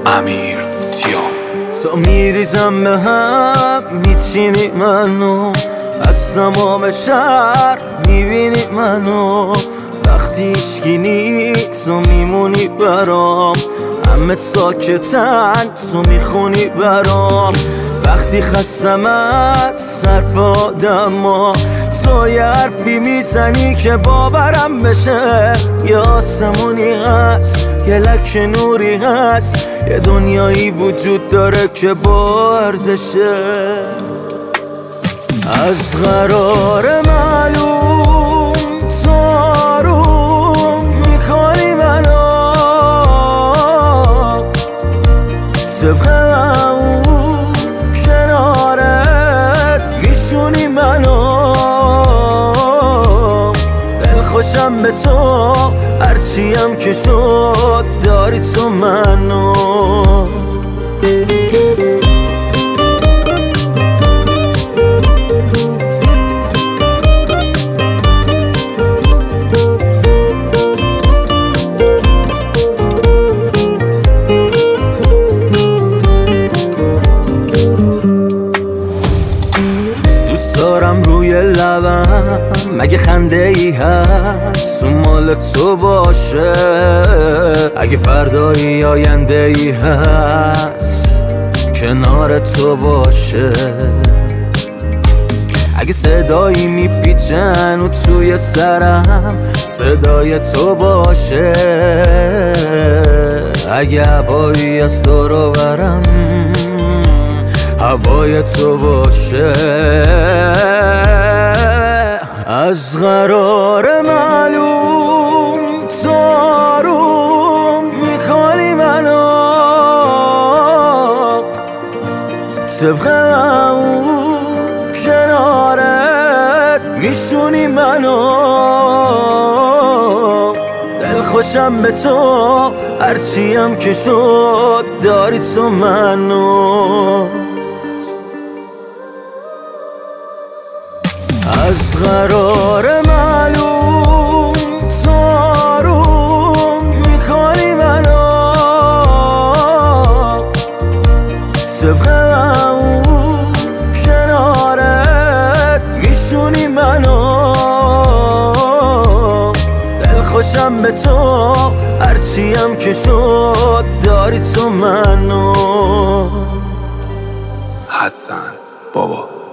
امیر تیام. تو میریزم به هم، میچینی منو از تمام شهر، میبینی منو وقتی هیچکی نیست تو میمونی برام، همه ساکتن تو میخونی برام. وقتی خستم از صرف آدما تو یه حرفی میزنی که باورم بشه، یه آسمونی هست، یه لک نوری هست، یه دنیایی وجود داره که با ارزشه. از قرار معلوم تو آروم میکنی منو، طبق اون کنارت میشونی منو. دلخوشم به تو هرچیم که شد، داری تو منو. دوست دارم روی لبم مگه خنده ای هست اون مال تو باشه، اگه فردایی آینده ای هست کنار تو باشه، اگه صدایی میپیچن و توی سرم صدای تو باشه، اگه هوایی از تو رو برم هوای تو باشه. از قرار معلوم تو آروم میکنی منو، طبق اون کنارت میشونی منو. دلخوشم به تو هرچیم که شد، داری تو منو. از قرار معلوم تو آروم میکنی منو، طبق اون کنارت میشونی منو. دلخوشم به تو هرچیم که شد، داری تو منو. حسن بابا.